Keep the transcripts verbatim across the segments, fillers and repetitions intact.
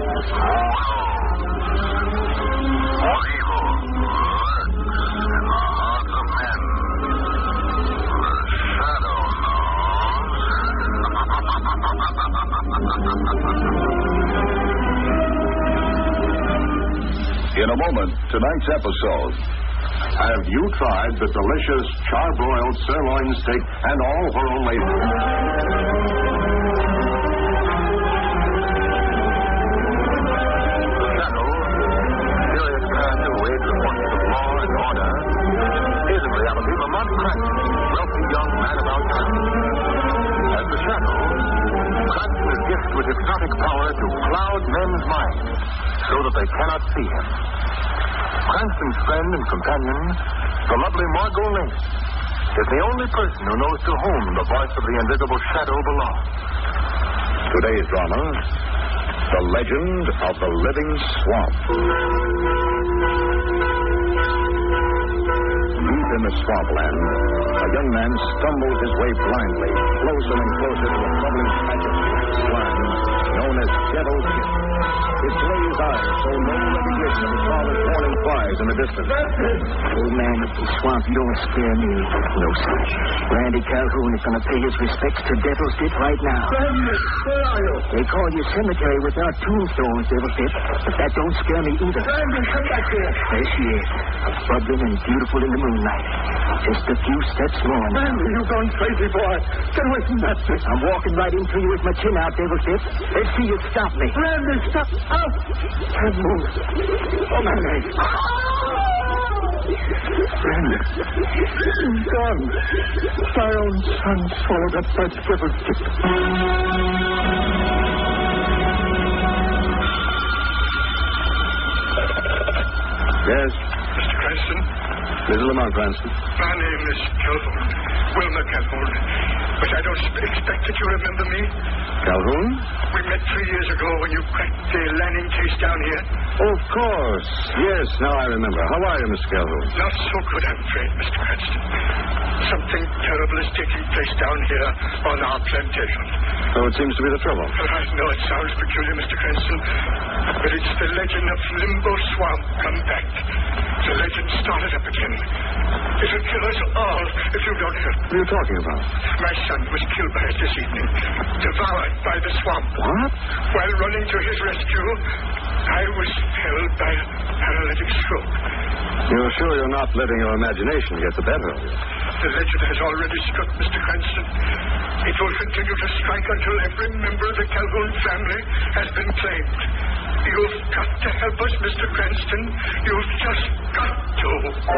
In a moment, tonight's episode. Have you tried the delicious charbroiled sirloin steak and all for only... The Shadow, serious man who aids the forces of law and order, is in reality Lamont Cranston, wealthy young man about town. As the Shadow, Cranston is gifted with hypnotic power to cloud men's minds so that they cannot see him. Cranston's friend and companion, the lovely Margot Lane, is the only person who knows to whom the voice of the invisible Shadow belongs. Today's drama, The Legend of the Living Swamp. Deep in the swampland, a young man stumbles his way blindly, closer and closer to a bubbling patch of slime known as Devil's Dip. His glazed eyes show no recognition of his father's warning cries in the distance. Old man, the swamp don't scare me. No, sir. Randy Calhoun is going to pay his respects to Devil's Dip right now. Randy, where are you? They call you cemetery without tombstones, Devil's Dip, but that don't scare me either. Randy, come back here. There she is, bubbling and beautiful in the moonlight. Just a few steps more. Randy, you gone crazy, boy. Get away from that thing. I'm walking right into you with my chin out, Devil's Dip. Let's see you stop me. Randy, stop. Out. Can't move. Oh, my leg. Randy, he's gone. My own son swallowed up that Devil's Dip. Yes? Mister Cranston? This is Lamont Cranston. My name is Calhoun. Wilmer Calhoun. But I don't expect that you remember me. Calhoun? We met three years ago when you cracked the Lanning case down here. Oh, of course. Yes, now I remember. How are you, Mister Calhoun? Not so good, I'm afraid, Mister Cranston. Something terrible is taking place down here on our plantation. So it seems to be the trouble. Well, I know it sounds peculiar, Mister Cranston, but it's the legend of Limbo Swamp come back. The legend started up again. It'll kill us all if you don't help. What are you talking about? My son was killed by it this evening, devoured by the swamp. What? While running to his rescue, I was held by a paralytic stroke. You're sure you're not letting your imagination get the better of you? The legend has already struck, Mister Cranston. It will continue to strike until every member of the Calhoun family has been claimed. You've got to help us, Mister Cranston. You've just got to.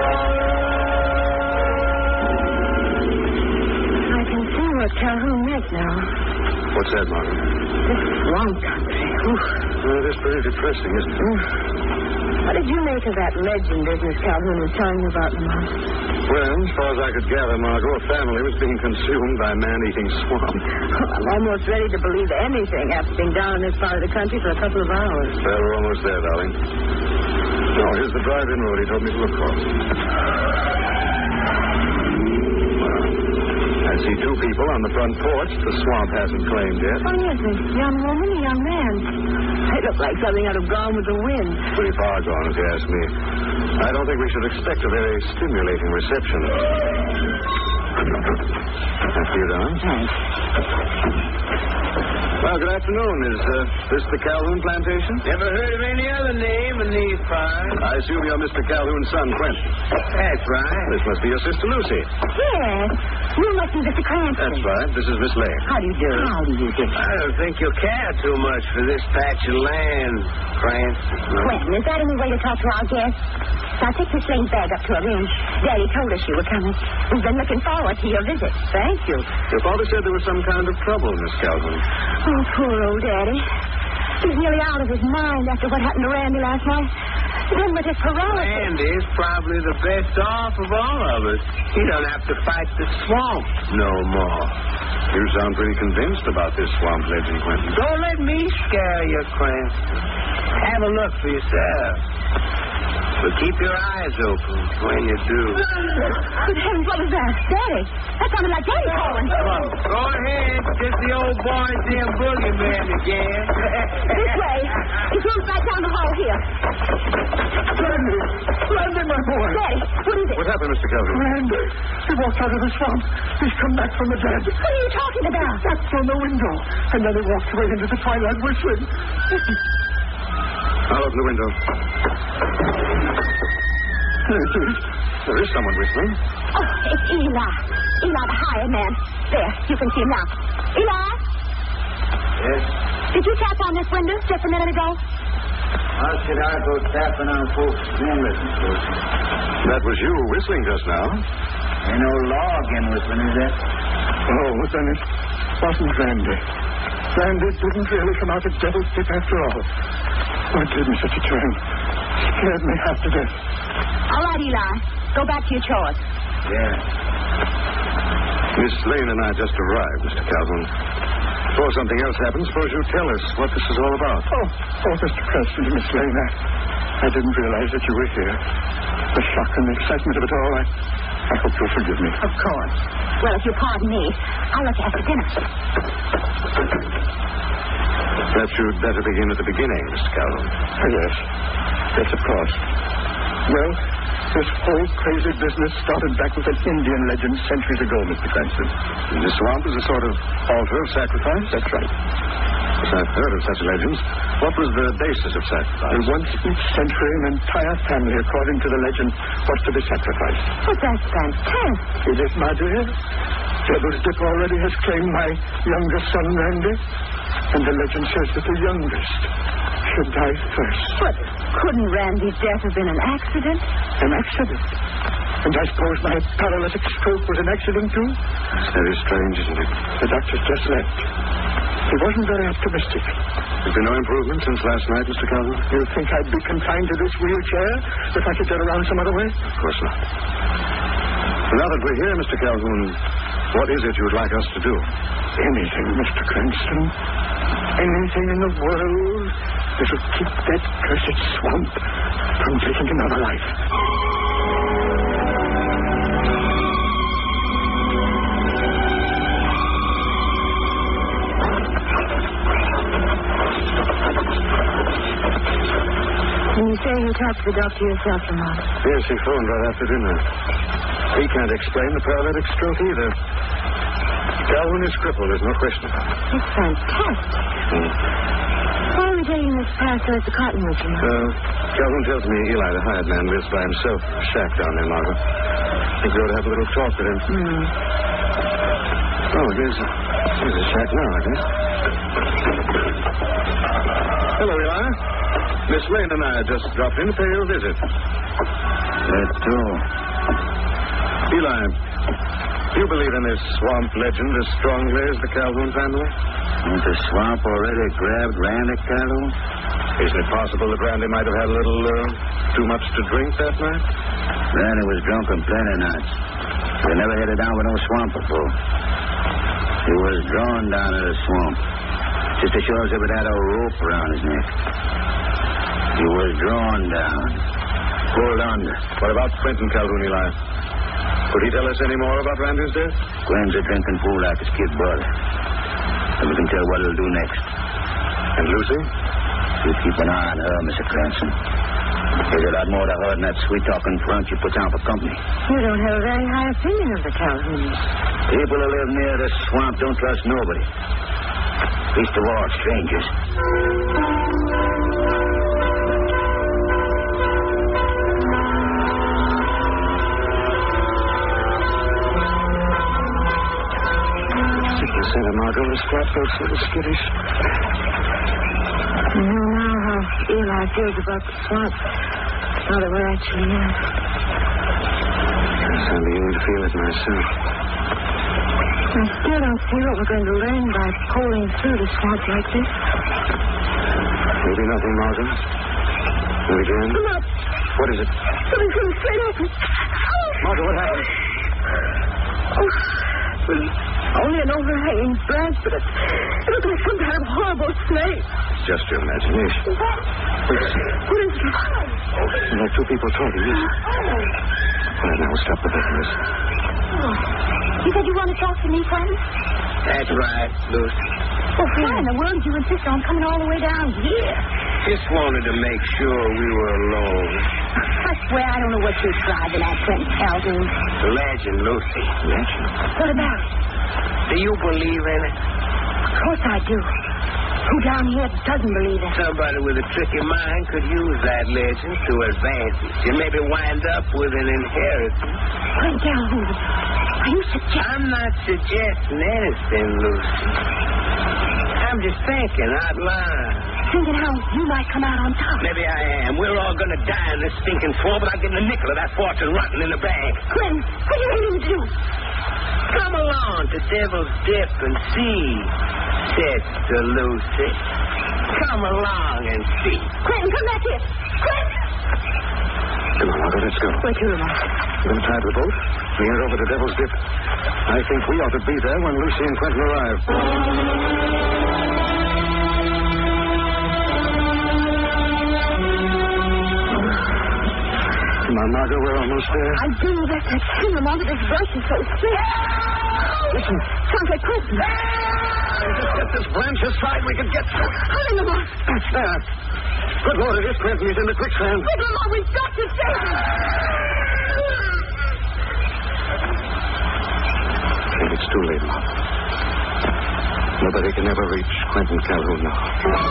I can see what Calhoun meant now. What's that, Margaret? This swamp country. Oof. Well, it is pretty depressing, isn't it? Oof. What did you make of that legend business Calhoun was telling you about, Lamont? Well, as far as I could gather, Margot, a family was being consumed by a man-eating swamp. Well, I'm almost ready to believe anything after being down in this part of the country for a couple of hours. Well, we're almost there, darling. No, here's the drive-in road he told me to look for. I see two people on the front porch the swamp hasn't claimed yet. Oh, yes, a young woman, a young man. They look like something out of Gone with the Wind. Pretty far gone, if you ask me. I don't think we should expect a very stimulating reception. After you, darling. Thanks. Well, good afternoon. Is uh, this the Calhoun plantation? Never heard of any other name in these parts. I assume you're Mister Calhoun's son, Quentin. That's right. This must be your sister, Lucy. Yes. You must be Mister Cranston. That's right. This is Miss Lane. How do you do? How do you do? I don't think you'll care too much for this patch of land, Cranston. Quentin, is that any way to talk to our guests? Now, take Miss Lane's bag up to her room. Daddy told us you were coming. We've been looking forward to your visit. Thank you. Your father said there was some kind of trouble, Miss Calhoun. Oh, poor old Daddy. He's nearly out of his mind after what happened to Randy last night. Then with his paralysis. Randy's probably the best off of all of us. He don't have to fight the swamp no more. You sound pretty convinced about this swamp legend, Quentin. Don't let me scare you, Cranston. Have a look for yourself. But keep your eyes open when you do. Good heavens, what was that? Daddy. That sounded like Daddy calling. Come on. Go ahead. Just the old boy, damn boogeyman again. This way. It's What happened, Mister Calhoun? Randy. He walked out of the swamp. He's come back from the dead. What are you talking about? That's from the window. And then he walked away into the twilight whistling. I'll open the window. There it is. There is someone whistling. Oh, it's Eli. Eli, the hired man. There, you can see him now. Eli? Yes? Did you tap on this window just a minute ago? How should I go tapping on folks' windows, Lucy? That was you whistling just now. Ain't no law again whistling, is there? Oh, then it wasn't Randy. Randy didn't really come out of Devil's Dip after all. Oh, it did me such a turn. Scared me half to death. All right, Eli. Go back to your chores. Yeah. Miss Lane and I just arrived, Mister Calhoun. Before something else happens, suppose you tell us what this is all about. Oh, oh, Mister Preston and Miss Lane, I, I didn't realize that you were here. The shock and the excitement of it all, I, I hope you'll forgive me. Of course. Well, if you pardon me, I'll let you have the dinner. Perhaps you'd better begin at the beginning, Mister Calhoun. Oh, yes. Yes, of course. Well, this whole crazy business started back with an Indian legend centuries ago, Mister Cranston. The swamp is a sort of altar of sacrifice? That's right. Yes, I've heard of such legends. What was the basis of sacrifice? And once each century, an entire family, according to the legend, was to be sacrificed. But that's fantastic. It is, my dear. Devil's Dip already has claimed my youngest son, Randy. And the legend says that the youngest should die first. But couldn't Randy's death have been an accident? An accident? And I suppose my paralytic stroke was an accident, too? It's very strange, isn't it? The doctor's just left. He wasn't very optimistic. Has been no improvement since last night, Mister Calhoun? You think I'd be confined to this wheelchair if I could get around some other way? Of course not. Now that we're here, Mister Calhoun, what is it you'd like us to do? Anything, Mister Cranston. Anything in the world that'll keep that cursed swamp from taking another life. And you say you talked to the doctor yourself, Lamont? Yes, he phoned right after dinner. He can't explain the paralytic stroke either. Calhoun is crippled, there's no question about it. It's fantastic. Hmm. Why are we taking this past towards the cottonwood, you know? Uh, Calhoun tells me Eli, the hired man, lives by himself in a shack down there, Margaret. I think we ought to have a little talk with him. Hmm. Oh, here's a, here's a shack now, I guess. Hello, Eli. Miss Lane and I just dropped in to pay you a visit. That's true. Eli, do you believe in this swamp legend as strongly as the Calhoun family? Ain't the swamp already grabbed Randy Calhoun? Isn't it possible that Randy might have had a little uh, too much to drink that night? Randy was drunk on plenty nights. He never headed down with no swamp before. He was drawn down to the swamp, just as sure as if it had a rope around his neck. He was drawn down, pulled under. What about Quentin Calhoun, Eli? Could he tell us any more about Randy's death? Quinn's a drinking fool like his kid brother. And we can tell what he'll do next. And Lucy? You keep an eye on her, Mister Cranston. There's a lot more to her than that sweet-talking front you put down for company. You don't have a very high opinion of the Calhouns. People who live near this swamp don't trust nobody. Least of all, strangers. Santa Margot, this flatboat's a little skittish. You know now how Eli feels about the swamp. Now that we're actually in. Yes, I'm beginning to feel it myself. I still don't see what we're going to learn by poling through the swamp like this. Maybe nothing, Margot. And again? Look! What is it? Something's coming straight at me. Margot, what happened? Oh, only an overhanging branch, but it, it looks like some kind of horrible snake. It's just your imagination. What is it? Oh, there are two people talking, yes. All right, now we'll stop the business. Oh. You said you want to talk to me, friend? That's right, Lucy. Well, why in the world did you insist on coming all the way down here? Just wanted to make sure we were alone. I swear I don't know what you're driving at, Quentin Calhoun. Legend, Lucy. Legend? What about it? Do you believe in it? Of course I do. Who down here doesn't believe it? Somebody with a tricky mind could use that legend to advantage and maybe wind up with an inheritance. Quentin Calhoun, are you suggesting... I'm not suggesting anything, Lucy. I'm just thinking out loud. Thinking how you might come out on top. Maybe I am. We're all going to die in this stinking swamp without getting a nickel of that fortune rotting in the bag. Quentin, what do you mean to do? Come along to Devil's Dip and see, Sister Lucy. Come along and see. Quentin, come back here. Quentin! Come on, Margot, let's go. Where to, Lamar? We're going to tide the boat. We head over to Devil's Dip. I think we ought to be there when Lucy and Quentin arrive. Come on, Margot, we're almost there. I didn't let that see him onto this brush is so thick. Listen. Sounds like Quentin. Just get this branch aside, we can get through. Hurry, Lamar. That's that. Good Lord, it is Quentin. He's in the quicksand. Quick, Lamar, we've got to save him. And it's too late, Mom. Nobody can ever reach Quentin Calhoun now.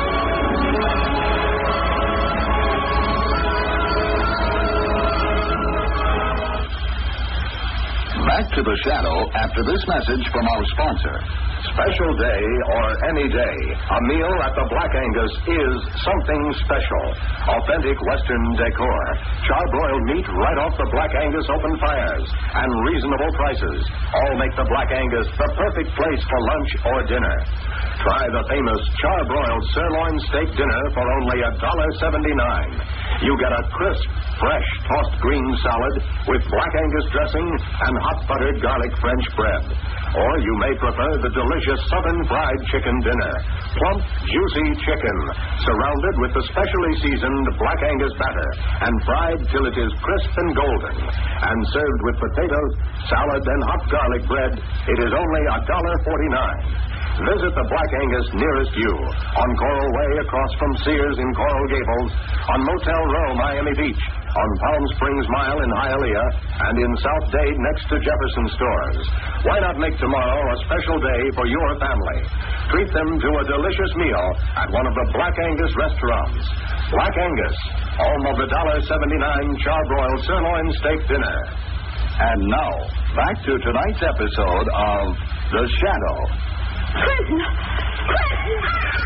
Back to the shadow after this message from our sponsor. Special day or any day, a meal at the Black Angus is something special. Authentic Western decor, charbroiled meat right off the Black Angus open fires, and reasonable prices all make the Black Angus the perfect place for lunch or dinner. Try the famous charbroiled sirloin steak dinner for only one dollar seventy-nine. You get a crisp, fresh tossed green salad with Black Angus dressing and hot buttered garlic French bread. Or you may prefer the delicious Southern fried chicken dinner. Plump, juicy chicken, surrounded with the specially seasoned Black Angus batter and fried till it is crisp and golden. And served with potatoes, salad, and hot garlic bread, it is only one dollar forty-nine. Visit the Black Angus nearest you on Coral Way across from Sears in Coral Gables, on Motel Row, Miami Beach, on Palm Springs Mile in Hialeah, and in South Dade next to Jefferson Stores. Why not make tomorrow a special day for your family? Treat them to a delicious meal at one of the Black Angus restaurants. Black Angus, home of the one dollar seventy-nine charbroiled sirloin steak dinner. And now, back to tonight's episode of The Shadow. Quentin! Quentin!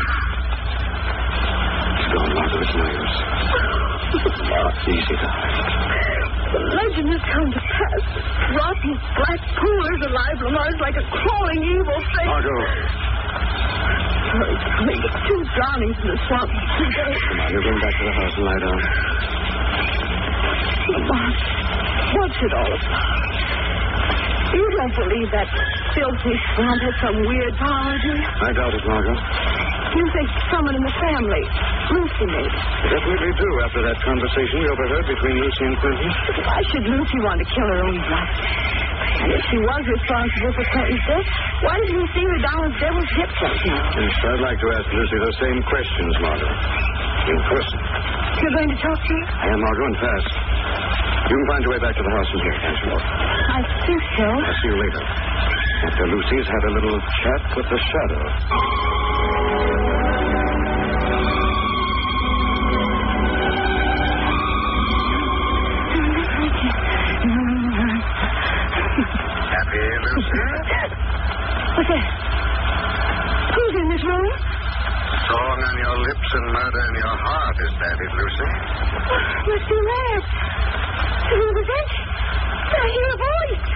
It's gone, Margot. It's no use. Easy, darling. The legend has come to pass. Rotten black pool is alive, Lamar. It's like a crawling evil thing. Margot. Sorry, Tommy, but two drownings in the swamp in two days. Come on, you're going back to the house and lie down. Lamar, what's it all about? You don't believe that filthy swamp has some weird power, do you? I doubt it, Margot. You think someone in the family, Lucy, maybe? I definitely do, after that conversation we overheard between Lucy and Quentin. Why should Lucy want to kill her own brother? And if she was responsible for Quentin's death, why didn't we see her down at Devil's Dip just now? Yes, I'd like to ask Lucy those same questions, Margot. In person. You're going to talk to her? I am, Margot, and fast. You can find your way back to the house from here, can't you? I think so. I'll see you later. After Lucy's had a little chat with the shadow. Happy, Lucy? What's that? Who's in this room? Song on your lips and murder in your heart, is that it, Lucy? Must be mad. Who was that? I hear a voice.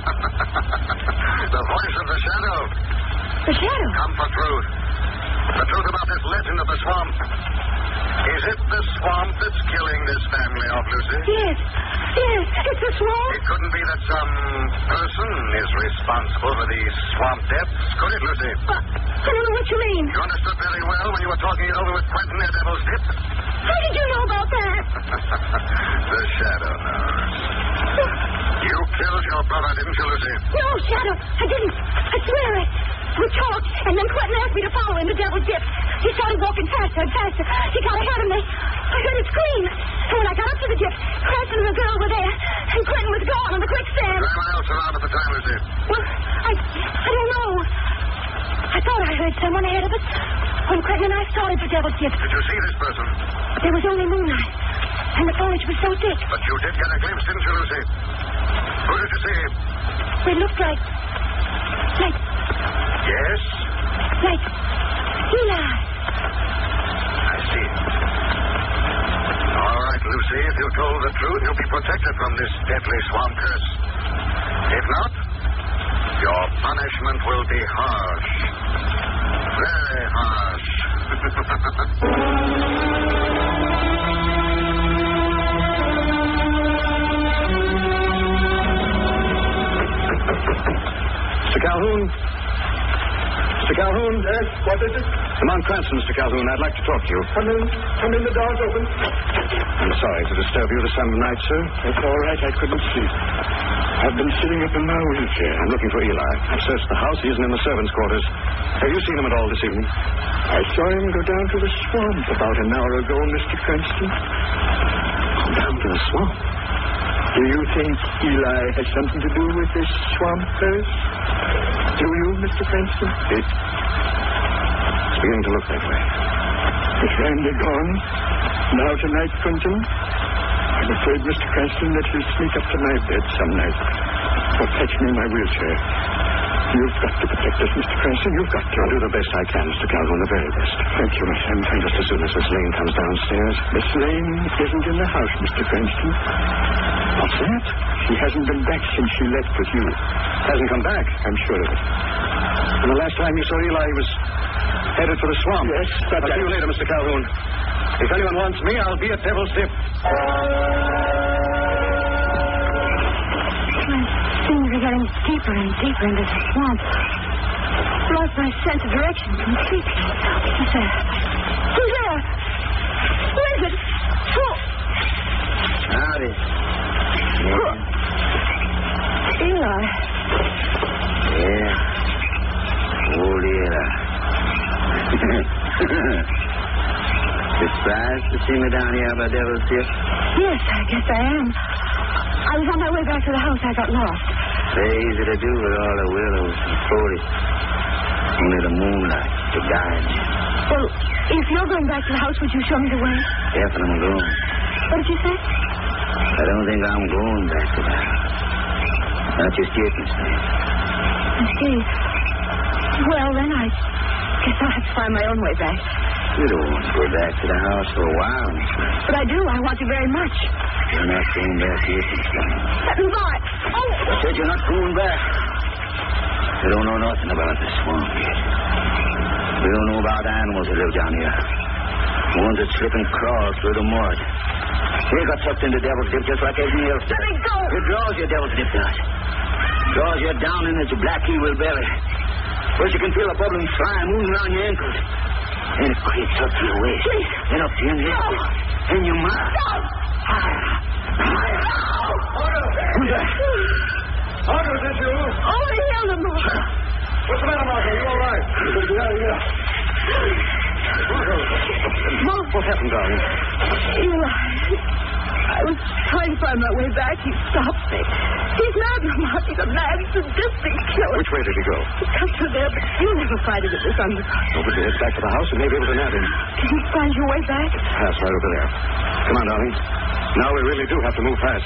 The voice of the shadow. The shadow? Come for truth. The truth about this legend of the swamp. Is it the swamp that's killing this family off, Lucy? Yes. Yes, it's the swamp. It couldn't be that some person is responsible for these swamp deaths, could it, Lucy? Uh, I don't know what you mean. You understood very well when you were talking it over with Quentin at Devil's Dip? How did you know about that? The shadow knows. You killed your brother, didn't you, Lucy? No, Shadow, I didn't. I swear it. We talked, and then Quentin asked me to follow him to Devil's Dip. He started walking faster and faster. He got ahead of me. I heard him scream. And when I got up to the dip, Cranston and the girl were there. And Clinton was gone on the quicksand. Anyone else around at the time, Lucy? Well, I, I don't know. I thought I heard someone ahead of us when Clinton and I started for Devil's Dip. Did you see this person? There was only moonlight. And the foliage was so thick. But you did get a glimpse, didn't you, Lucy? Who did you see? They looked like... Like... Yes? Like... Eli. I see. All right, Lucy, if you told the truth, you'll be protected from this deadly swamp curse. If not, your punishment will be harsh. Very harsh. Mister Calhoun? Mister Calhoun? Yes, what is it? Lamont Cranston, Mister Calhoun. I'd like to talk to you. Come in. Come in, the door's open. I'm sorry to disturb you this time of night, sir. It's all right, I couldn't sleep. I've been sitting up in my wheelchair. I'm looking for Eli. I've searched the house. He isn't in the servants' quarters. Have you seen him at all this evening? I saw him go down to the swamp about an hour ago, Mister Cranston. Go down to the swamp? Do you think Eli has something to do with this swamp curse? Do you, Mister Cranston? It... It's beginning to look that way. Is Randy gone? Now tonight, Quentin? I'm afraid, Mister Cranston, that he'll sneak up to my bed some night or fetch me in my wheelchair. You've got to protect us, Mister Cranston. You've got to. I'll do the best I can, Mister Calhoun, the very best. Thank you, Miss Hampton. Just as soon as Miss Lane comes downstairs. Miss Lane isn't in the house, Mister Cranston. What's that? She hasn't been back since she left with you. Hasn't come back? I'm sure of it. And the last time you saw Eli, he was headed for the swamp. Yes, but I'll see you later, Mister Calhoun. If anyone wants me, I'll be at Devil's Dip. Things are getting deeper and deeper into the swamp. Lost my sense of direction completely. Who's there? Who's there? Who is it? Who? Howdy. Who? Eli. Yeah. Old Eli. Surprised to see me down here by Devil's Dip? Yes, I guess I am. I was on my way back to the house. I got lost. Very easy to do with all the willows and foliage. Only the moonlight to guide you. Well, if you're going back to the house, would you show me the way? Definitely I'm going. What did you say? I don't think I'm going back to the house. Not just yet, Miss Lane. I see. Well, then I guess I'll have to find my own way back. You don't want to go back to the house for a while, Miss Lane. But I do. I want to very much. You're not going back yet, Miss Lane. Not. Oh! I said you're not going back. You don't know nothing about the swamp yet. We don't know about animals that live down here. Ones that slip and crawl through the mud. They got sucked into Devil's Dip just like everything else does. Let me go! It draws you, Devil's Dip does. Draws you down in its black evil belly. First you can feel a bubbling slime moving around your ankles. Then it creeps up to your waist. Please. Then up to your neck. No. Then your mouth. No! Higher. Higher. Order! Who's that? Order, did you? Oh, Eleanor! What's the matter, Marco? You all right? Yeah, yeah. Mark, What happened, darling? Eli. I was trying to find my way back. He stopped me. He's mad, Lamont. He's a mad, sadistic killer. Which way did he go? He comes through there, but you'll never find him at this underground. Over to head back to the house and may be able to nab him. Can you find your way back? Pass right over there. Come on, darling. Now we really do have to move fast.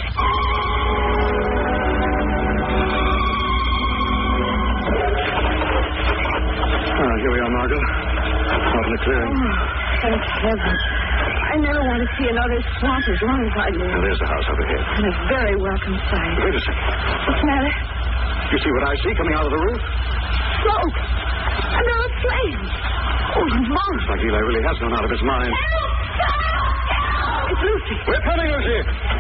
Ah, here we are, Margot. Out in the clearing. Oh, thank heaven. I never want to see another swamp as long as I live. And there's the house up ahead. And a very welcome sight. Wait a second. What's the matter? You see what I see coming out of the roof? Smoke! And there are flames! Oh, Lamont! Looks like Eli really has gone out of his mind. It's Lucy. We're coming, Lucy!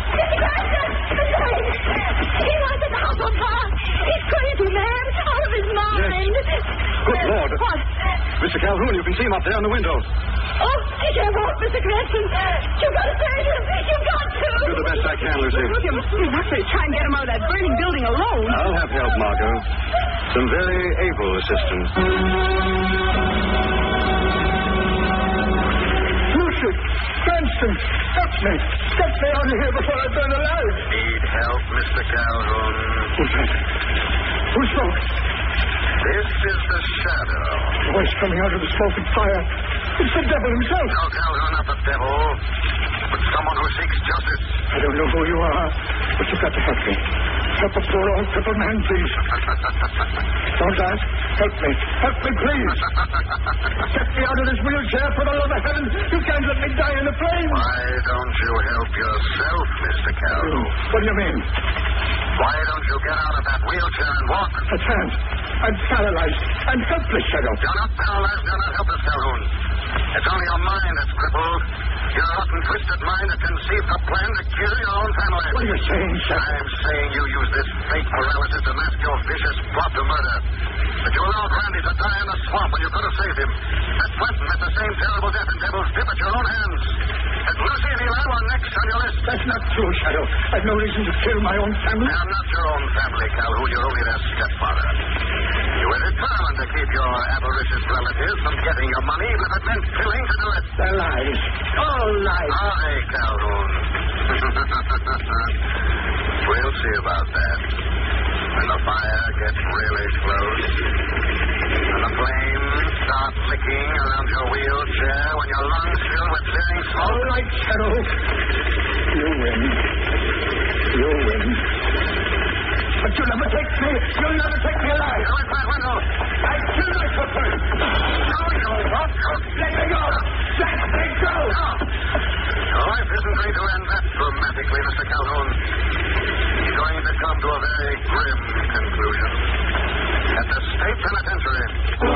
He wants the house on fire! He's crazy, man! Out of his mind! Good Lord. What? Mister Calhoun, you can see him up there on the window. Oh, he can't walk, Mister Cranston. You've got to save him. You've got to. I'll do the best I can, Lucy. Look, you're not going to try and get him out of that burning building alone. I'll have help, Margot. Some very able assistance. Cranston, help me. Get me out of here before I burn alive. Need help, Mister Calhoun? Who's that? Who spoke? This is the Shadow. Voice coming out of the smoke and fire. It's the devil himself. No, Calhoun, not the devil, but someone who seeks justice. I don't know who you are, but you've got to help me. Help a poor old crippled man, please. Don't ask. Help me. Help me, please. Get me out of this wheelchair for the love of heaven. You can't let me die in the flames. Why don't you help yourself, Mister Calhoun? What do you mean? Why don't you get out of that wheelchair and walk? I can't. I'm paralyzed. I'm helpless, Shadow. You're not paralyzed. You're not helpless, Calhoun. It's only your mind that's crippled. Your rotten, twisted mind that conceived a plan to kill your own family. What are you saying, Shadow? I'm saying you use this fake paralysis to mask your vicious plot to murder. But you allowed Randy to die in the swamp when you could have saved him. That Quentin met the same terrible death in Devil's Dip at your own hands. And Lucy and Eli were next on your list. That's not true, Shadow. I've no reason to kill my own family. They're not your own family, Calhoun. You're only their stepfather. You were determined to keep your avaricious relatives from getting your money, even if it meant killing to do it. They're lies. All lies. Are they, Calhoun? We'll see about that. When the fire gets really close, and the flames start licking around your wheelchair, when your lungs fill with searing smoke. All right, Shadow. You win. You win. But you'll never take me. You'll never take me alive. Go in that window. I kill myself first. No, you won't. Let me go. Let me go. No. Your life isn't going to end that dramatically, Mister Calhoun. It's going to come to a very grim conclusion at the State Penitentiary.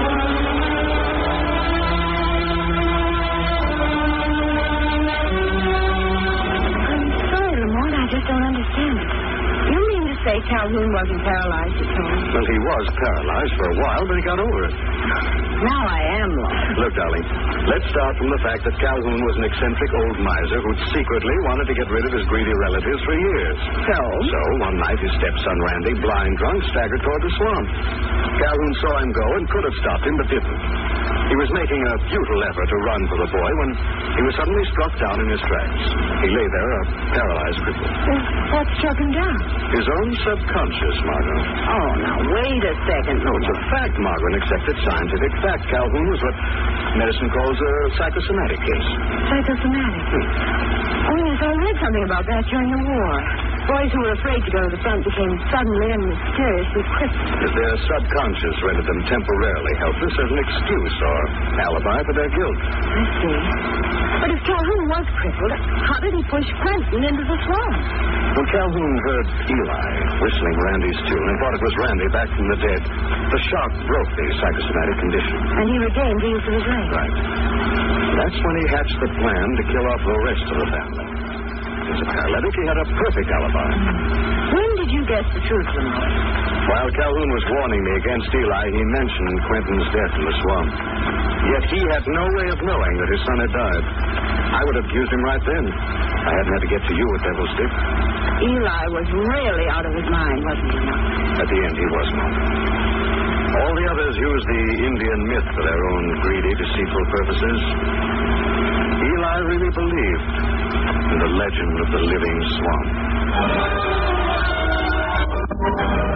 I'm sorry, Lamont. I just don't understand it. You mean to say Calhoun wasn't paralyzed at all? Well, he was paralyzed for a while, but he got over it. Now I am, Lamont. Look, darling, let's start from the fact that Calhoun was an eccentric old miser who'd secretly wanted to get rid of his greedy relatives for years. So? So, one night, his stepson Randy, blind drunk, staggered toward the swamp. Calhoun saw him go and could have stopped him, but didn't. He was making a futile effort to run for the boy when he was suddenly struck down in his tracks. He lay there, a paralyzed cripple. Well, what struck him down? His own subconscious, Margot. Oh, now, wait a second, No, it's a Lamont. fact, Margot, an accepted scientific fact. Calhoun was what medicine calls a psychosomatic case. Psychosomatic. Oh, yes, I read something about that during the war. Boys who were afraid to go to the front became suddenly and mysteriously crippled. If their subconscious rendered them temporarily helpless as an excuse or alibi for their guilt. I see. But if Calhoun was crippled, how did he push Quentin into the swamp? When Calhoun heard Eli whistling Randy's tune and thought it was Randy back from the dead, the shock broke the psychosomatic condition. And he regained the use of his legs. Right. That's when he hatched the plan to kill off the rest of the family. As a paralytic, he had a perfect alibi. When did you guess the truth, Lamont? While Calhoun was warning me against Eli, he mentioned Quentin's death in the swamp. Yet he had no way of knowing that his son had died. I would have accused him right then. I hadn't had to get to you at Devil's Dip. Eli was really out of his mind, wasn't he, Lamont? At the end, he was not. All the others used the Indian myth for their own greedy, deceitful purposes. Eli really believed in the legend of the living swamp.